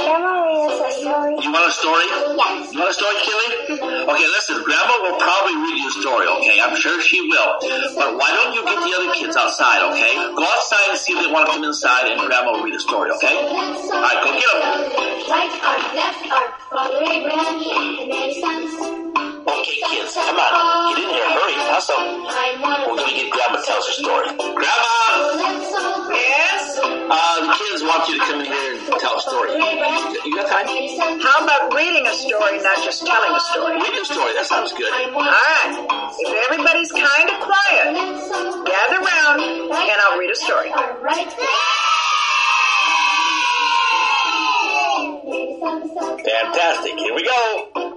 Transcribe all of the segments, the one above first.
Grandma, read us a story. You want a story? Yes. You want a story, Kelly? Okay, listen, Grandma will probably read you a story, okay? I'm sure she will. But why don't you get the other kids outside, okay? Go outside and see if they want to come inside, and Grandma will read a story, okay? All right, go get them. Right arm, left arm, Father Abraham, and many sons. Okay, kids, come on. Get in here, hurry, hustle. We're going to get Grandma to tell us a story. Grandma! Yes? The kids want you to come in here and tell a story. You got time? How about reading a story, not just telling a story? Read a story, that sounds good. All right. If everybody's kind of quiet, gather round, and I'll read a story. Fantastic, here we go.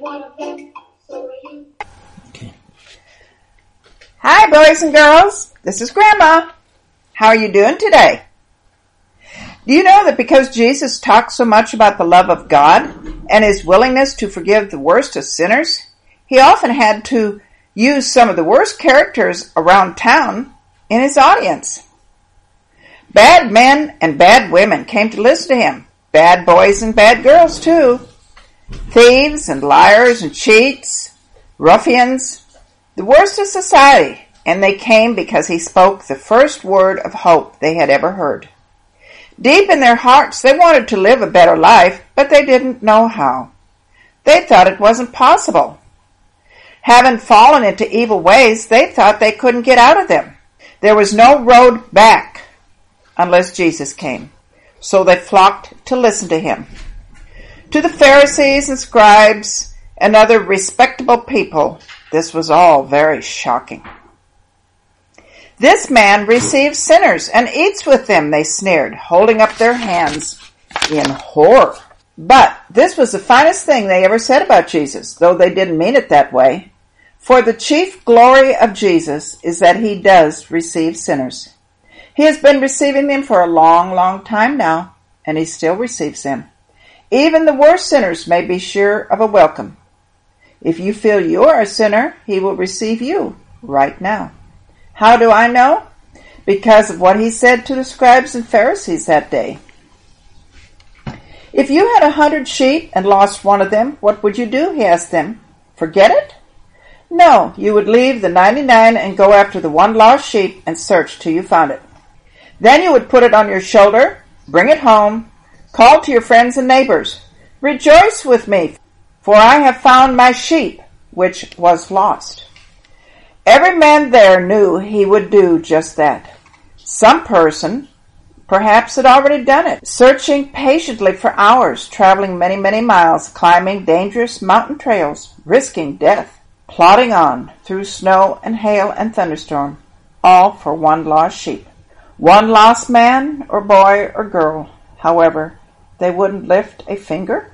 Hi, boys and girls. This is Grandma. How are you doing today? Do you know that because Jesus talked so much about the love of God and his willingness to forgive the worst of sinners, he often had to use some of the worst characters around town in his audience. Bad men and bad women came to listen to him. Bad boys and bad girls, too. Thieves and liars and cheats, ruffians, the worst of society, and they came because he spoke the first word of hope they had ever heard. Deep in their hearts, they wanted to live a better life, but they didn't know how. They thought it wasn't possible. Having fallen into evil ways, they thought they couldn't get out of them. There was no road back unless Jesus came. So they flocked to listen to him. To the Pharisees and scribes and other respectable people, this was all very shocking. This man receives sinners and eats with them, they sneered, holding up their hands in horror. But this was the finest thing they ever said about Jesus, though they didn't mean it that way. For the chief glory of Jesus is that he does receive sinners. He has been receiving them for a long, long time now, and he still receives them. Even the worst sinners may be sure of a welcome. If you feel you are a sinner, he will receive you right now. How do I know? Because of what he said to the scribes and Pharisees that day. If you had 100 sheep and lost one of them, what would you do? He asked them. Forget it? No, you would leave the 99 and go after the one lost sheep and search till you found it. Then you would put it on your shoulder, bring it home, call to your friends and neighbors. Rejoice with me, for I have found my sheep, which was lost. Every man there knew he would do just that. Some person, perhaps, had already done it, searching patiently for hours, traveling many, many miles, climbing dangerous mountain trails, risking death, plodding on through snow and hail and thunderstorm, all for one lost sheep. One lost man or boy or girl, however, they wouldn't lift a finger.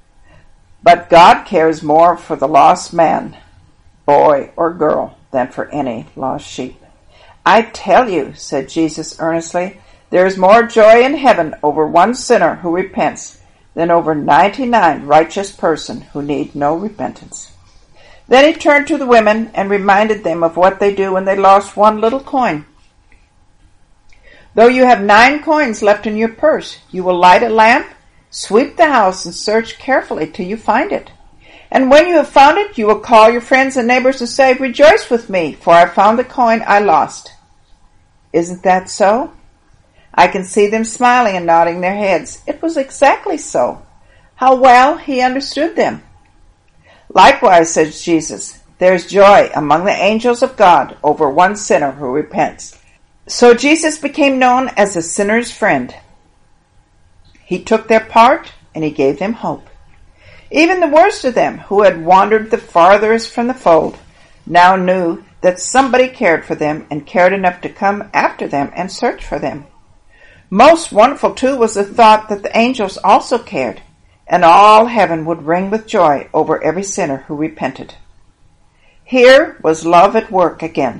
But God cares more for the lost man, boy, or girl than for any lost sheep. I tell you, said Jesus earnestly, there is more joy in heaven over one sinner who repents than over 99 righteous persons who need no repentance. Then he turned to the women and reminded them of what they do when they lost one little coin. Though you have 9 coins left in your purse, you will light a lamp, sweep the house, and search carefully till you find it. And when you have found it, you will call your friends and neighbors and say, Rejoice with me, for I found the coin I lost. Isn't that so? I can see them smiling and nodding their heads. It was exactly so. How well he understood them. Likewise, says Jesus, there is joy among the angels of God over one sinner who repents. So Jesus became known as a sinner's friend. He took their part and he gave them hope. Even the worst of them, who had wandered the farthest from the fold, now knew that somebody cared for them and cared enough to come after them and search for them. Most wonderful, too, was the thought that the angels also cared, and all heaven would ring with joy over every sinner who repented. Here was love at work again.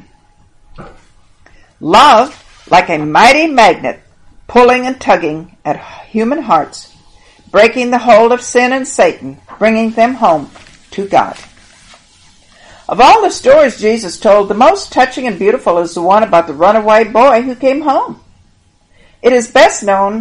Love, like a mighty magnet, pulling and tugging at human hearts, breaking the hold of sin and Satan, bringing them home to God. Of all the stories Jesus told, the most touching and beautiful is the one about the runaway boy who came home. It is best known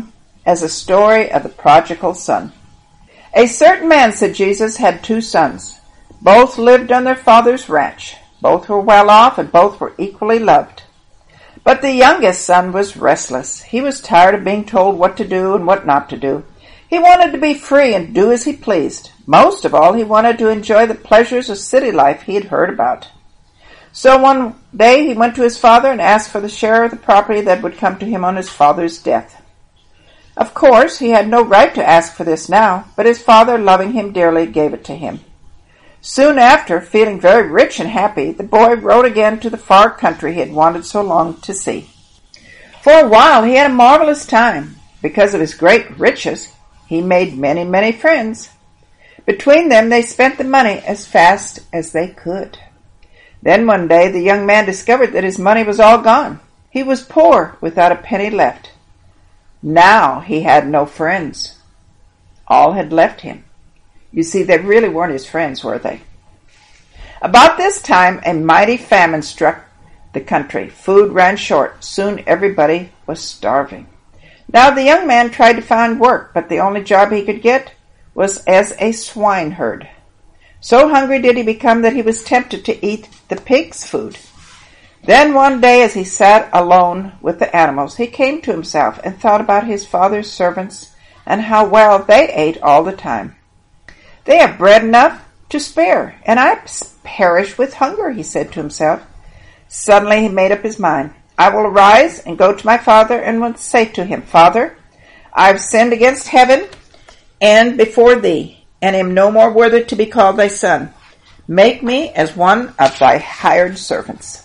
as a story of the prodigal son. A certain man, said Jesus, had 2 sons. Both lived on their father's ranch. Both were well off and both were equally loved. But the youngest son was restless. He was tired of being told what to do and what not to do. He wanted to be free and do as he pleased. Most of all, he wanted to enjoy the pleasures of city life he had heard about. So one day he went to his father and asked for the share of the property that would come to him on his father's death. Of course, he had no right to ask for this now, but his father, loving him dearly, gave it to him. Soon after, feeling very rich and happy, the boy rode again to the far country he had wanted so long to see. For a while he had a marvelous time. Because of his great riches, he made many, many friends. Between them they spent the money as fast as they could. Then one day the young man discovered that his money was all gone. He was poor, without a penny left. Now he had no friends. All had left him. You see, they really weren't his friends, were they? About this time, a mighty famine struck the country. Food ran short. Soon everybody was starving. Now the young man tried to find work, but the only job he could get was as a swineherd. So hungry did he become that he was tempted to eat the pigs' food. Then one day, as he sat alone with the animals, he came to himself and thought about his father's servants and how well they ate all the time. They have bread enough to spare, and I perish with hunger, he said to himself. Suddenly he made up his mind. I will arise and go to my father and will say to him, Father, I have sinned against heaven and before thee, and am no more worthy to be called thy son. Make me as one of thy hired servants.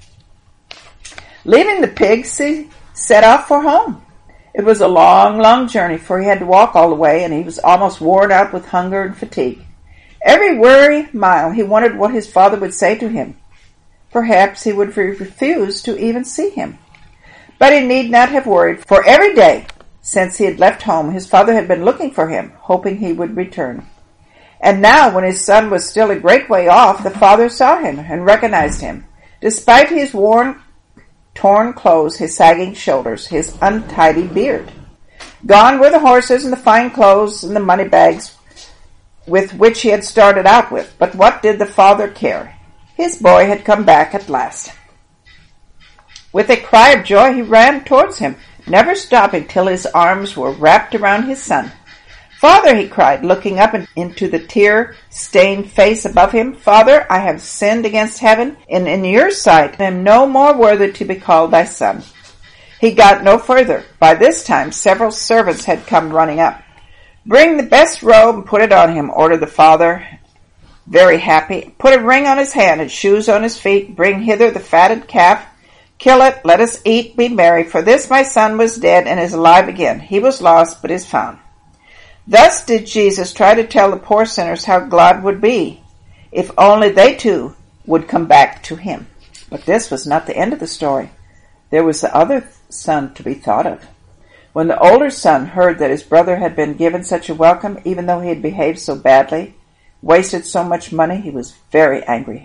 Leaving the pigs, he set off for home. It was a long, long journey, for he had to walk all the way, and he was almost worn out with hunger and fatigue. Every weary mile he wondered what his father would say to him. Perhaps he would refuse to even see him. But he need not have worried, for every day since he had left home, his father had been looking for him, hoping he would return. And now, when his son was still a great way off, the father saw him and recognized him. Despite his torn clothes, his sagging shoulders, his untidy beard. Gone were the horses and the fine clothes and the money bags with which he had started out with. But what did the father care? His boy had come back at last. With a cry of joy, he ran towards him, never stopping till his arms were wrapped around his son. Father, he cried, looking up into the tear-stained face above him, Father, I have sinned against heaven, and in your sight am no more worthy to be called thy son. He got no further. By this time several servants had come running up. Bring the best robe and put it on him, ordered the father, very happy. Put a ring on his hand and shoes on his feet. Bring hither the fatted calf. Kill it, let us eat, be merry. For this my son was dead and is alive again. He was lost, but is found. Thus did Jesus try to tell the poor sinners how God would be if only they too would come back to him. But this was not the end of the story. There was the other son to be thought of. When the older son heard that his brother had been given such a welcome, even though he had behaved so badly, wasted so much money, he was very angry.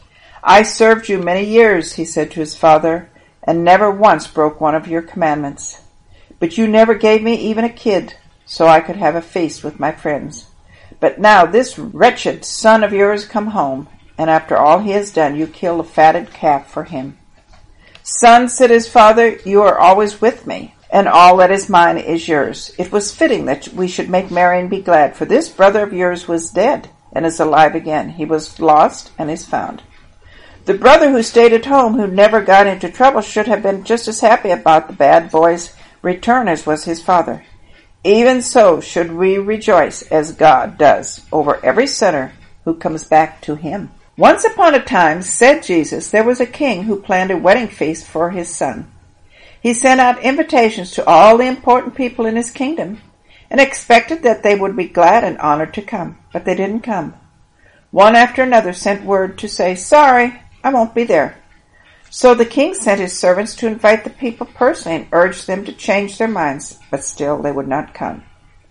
I served you many years, he said to his father, and never once broke one of your commandments. But you never gave me even a kid, so I could have a feast with my friends. But now this wretched son of yours come home, and after all he has done, you kill a fatted calf for him. Son, said his father, you are always with me, and all that is mine is yours. It was fitting that we should make merry and be glad, for this brother of yours was dead, and is alive again. He was lost, and is found. The brother who stayed at home, who never got into trouble, should have been just as happy about the bad boy's return as was his father. Even so should we rejoice as God does over every sinner who comes back to him. Once upon a time, said Jesus, there was a king who planned a wedding feast for his son. He sent out invitations to all the important people in his kingdom and expected that they would be glad and honored to come, but they didn't come. One after another sent word to say, sorry, I won't be there. So the king sent his servants to invite the people personally and urged them to change their minds, but still they would not come.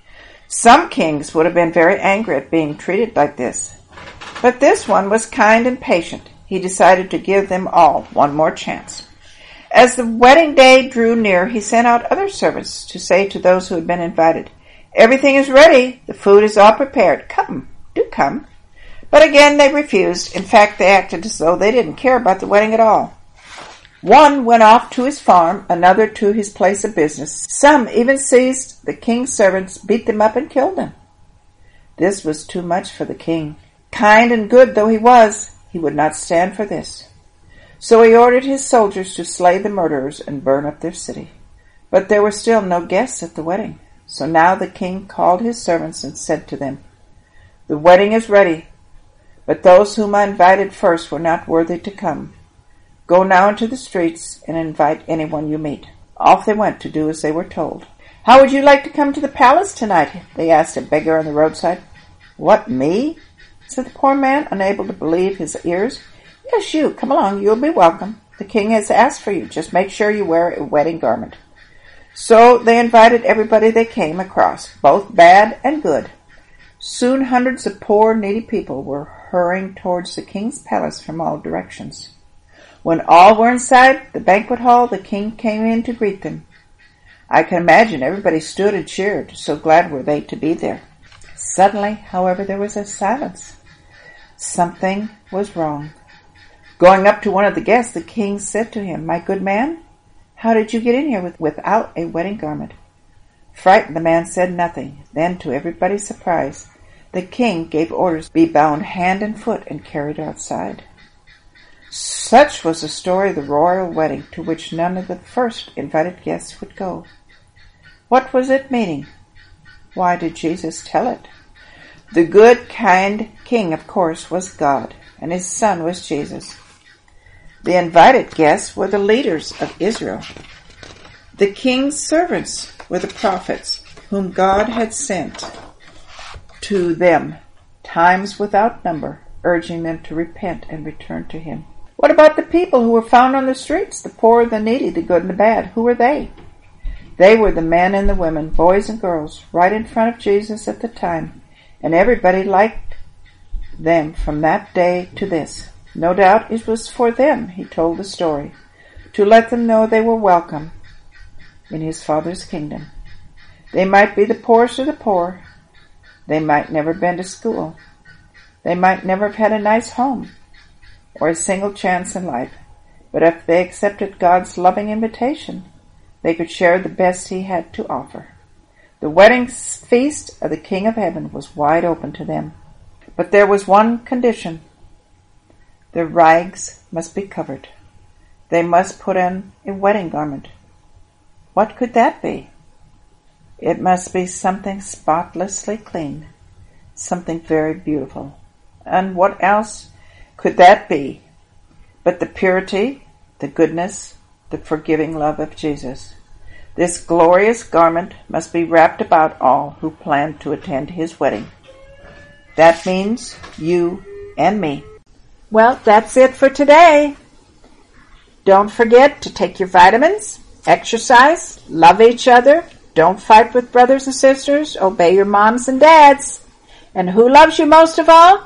Some kings would have been very angry at being treated like this, but this one was kind and patient. He decided to give them all one more chance. As the wedding day drew near, he sent out other servants to say to those who had been invited, "Everything is ready. The food is all prepared. Come, do come." But again they refused. In fact, they acted as though they didn't care about the wedding at all. One went off to his farm, another to his place of business. Some even seized the king's servants, beat them up, and killed them. This was too much for the king. Kind and good though he was, he would not stand for this. So he ordered his soldiers to slay the murderers and burn up their city. But there were still no guests at the wedding. So now the king called his servants and said to them, "The wedding is ready, but those whom I invited first were not worthy to come. Go now into the streets and invite anyone you meet." Off they went to do as they were told. "How would you like to come to the palace tonight?" they asked a beggar on the roadside. "What, me?" said the poor man, unable to believe his ears. "Yes, you. Come along. You'll be welcome. The king has asked for you. Just make sure you wear a wedding garment." So they invited everybody they came across, both bad and good. Soon hundreds of poor, needy people were hurrying towards the king's palace from all directions. When all were inside the banquet hall, the king came in to greet them. I can imagine everybody stood and cheered, so glad were they to be there. Suddenly, however, there was a silence. Something was wrong. Going up to one of the guests, the king said to him, "My good man, how did you get in here without a wedding garment?" Frightened, the man said nothing. Then, to everybody's surprise, the king gave orders to be bound hand and foot and carried outside. Such was the story of the royal wedding, to which none of the first invited guests would go. What was it meaning? Why did Jesus tell it? The good, kind king, of course, was God, and his son was Jesus. The invited guests were the leaders of Israel. The king's servants were the prophets whom God had sent to them, times without number, urging them to repent and return to him. What about the people who were found on the streets, the poor, the needy, the good and the bad? Who were they? They were the men and the women, boys and girls, right in front of Jesus at the time, and everybody liked them from that day to this. No doubt it was for them he told the story, to let them know they were welcome in his Father's kingdom. They might be the poorest of the poor. They might never have been to school. They might never have had a nice home or a single chance in life. But if they accepted God's loving invitation, they could share the best he had to offer. The wedding feast of the King of Heaven was wide open to them. But there was one condition. Their rags must be covered. They must put on a wedding garment. What could that be? It must be something spotlessly clean, something very beautiful. And what else could that be but the purity, the goodness, the forgiving love of Jesus? This glorious garment must be wrapped about all who plan to attend his wedding. That means you and me. Well, that's it for today. Don't forget to take your vitamins, exercise, love each other, don't fight with brothers and sisters, obey your moms and dads. And who loves you most of all?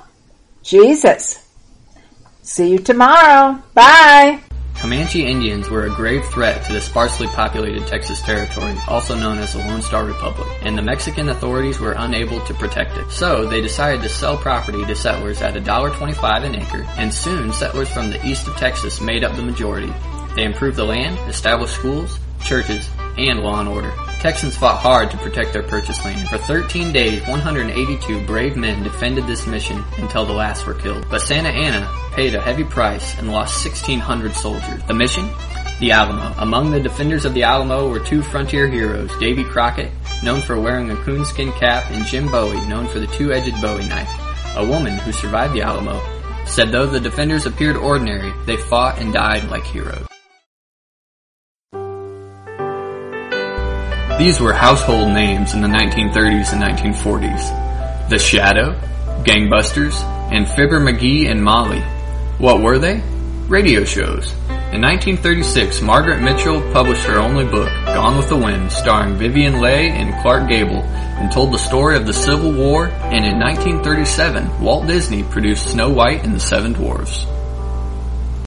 Jesus. See you tomorrow. Bye. Comanche Indians were a grave threat to the sparsely populated Texas territory, also known as the Lone Star Republic, and the Mexican authorities were unable to protect it. So they decided to sell property to settlers at $1.25 an acre, and soon settlers from the east of Texas made up the majority. They improved the land, established schools, churches, and law and order. Texans fought hard to protect their purchased land. For 13 days, 182 brave men defended this mission until the last were killed. But Santa Anna paid a heavy price and lost 1,600 soldiers. The mission? The Alamo. Among the defenders of the Alamo were two frontier heroes, Davy Crockett, known for wearing a coonskin cap, and Jim Bowie, known for the two-edged Bowie knife. A woman who survived the Alamo said though the defenders appeared ordinary, they fought and died like heroes. These were household names in the 1930s and 1940s. The Shadow, Gangbusters, and Fibber McGee and Molly. What were they? Radio shows. In 1936, Margaret Mitchell published her only book, Gone with the Wind, starring Vivien Leigh and Clark Gable, and told the story of the Civil War, and in 1937, Walt Disney produced Snow White and the Seven Dwarfs.